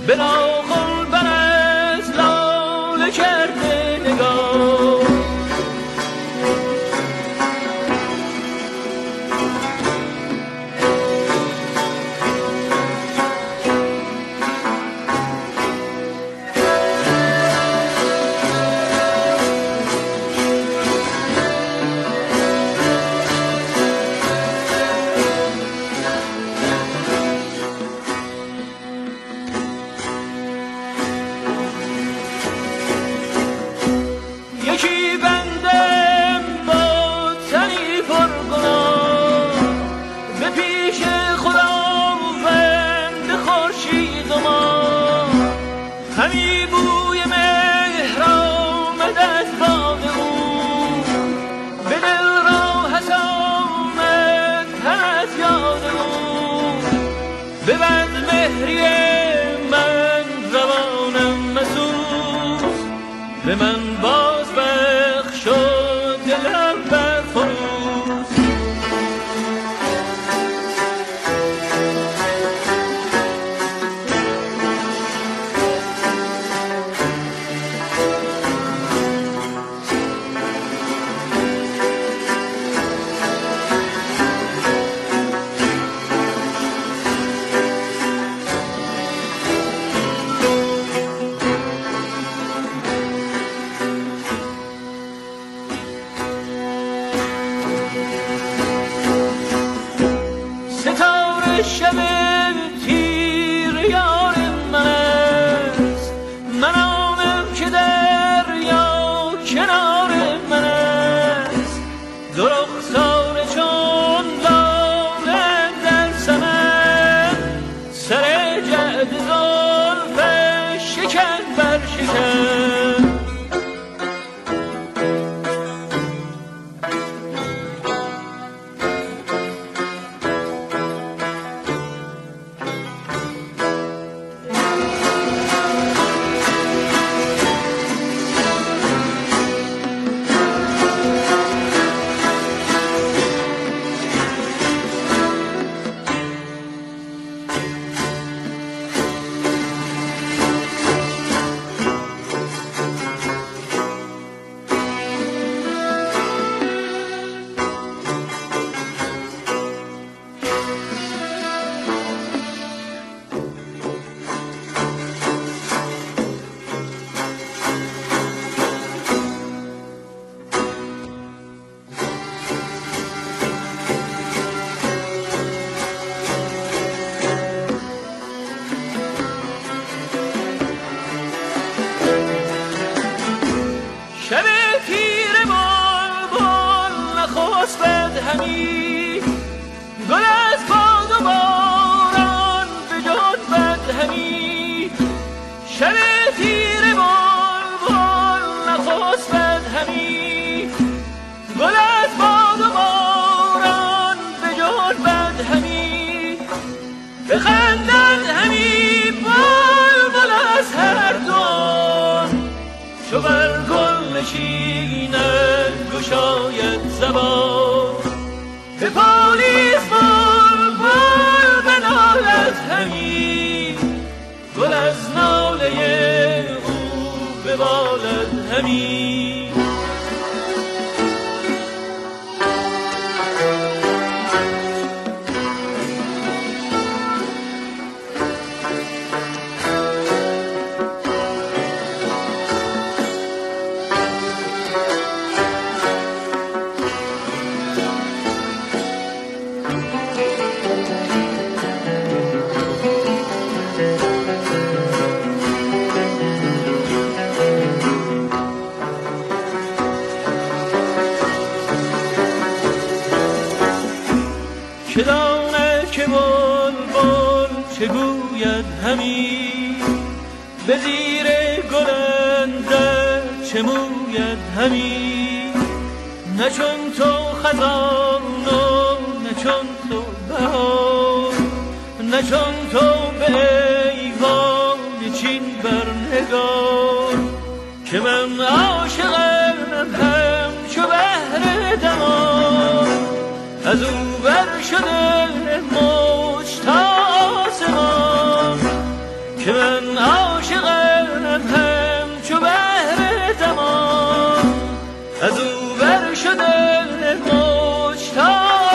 بلاغل بر از لاله کرده نگاه. به من باز بخش و دلم برفروز. شب تیر یار من است، من آنم که دریا کنار من است. دو رخسار چون لاله در سمن، سر جعد زلفش شکن بر شکن. شب تیر بلبل نخسبد همی، گل از باد و باران به جنبد همی. شب تیر بلبل نخسبد همی، گل از باد و باران به جنبد همی. بخندد همی بلبل از هر دون، چو بر گل نشیند گشاید زبان. به پالیز بلبل بنالد همی، گل از ناله او ببالد همی. چه داند که بلبل چه گوید همی، به زیر گل اندر چه موید همی. نه چون تو خزان و نه چون تو بهار، نه چون تو به ایوان چین برنگار. که من عاشقم همچو بحر دمان، از او بر شده موج تا آسمان. که من از او بر شده موج تا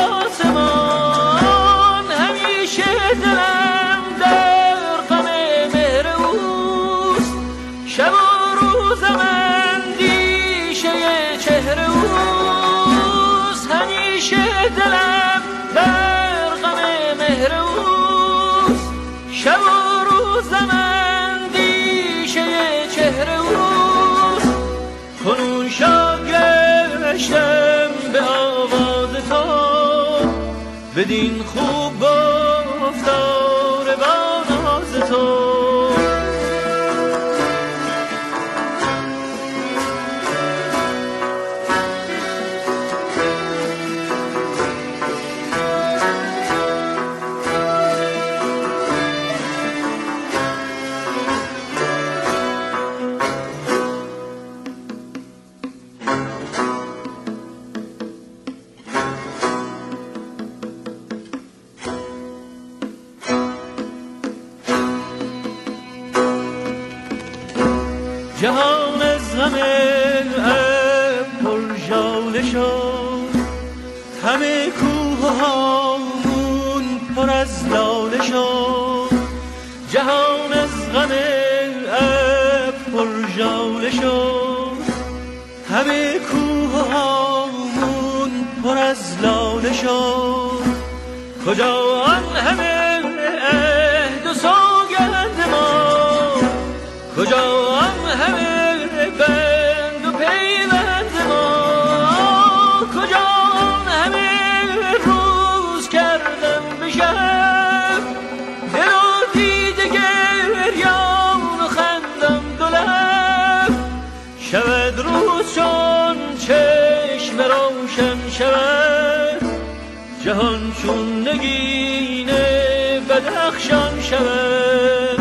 آسمان. همیشه دلم در غم مهر اوست، شب و روزم اندیشه چهره اوست. همیشه دلم در غم مهر اوست، شب و روزم اندیشه چهره اوست. کنون شاگشتم به آواز تو، بدین خوب گفتار با ناز تو. جهان از غم پر ژاله شد، همه کوه هامون پر از لاله شد. جهان از غم پر ژاله شد، همه کوه هامون پر از لاله شد. کجا آن همه عهد و سوگند ما، کجا آن همه بند و پیوند ما، کجا آن همه روز کردن به شب، دل و دیده گریان و خندم دو لب. شود روز چون چشم روشن شود، جهان چون نگین بدخشان شود.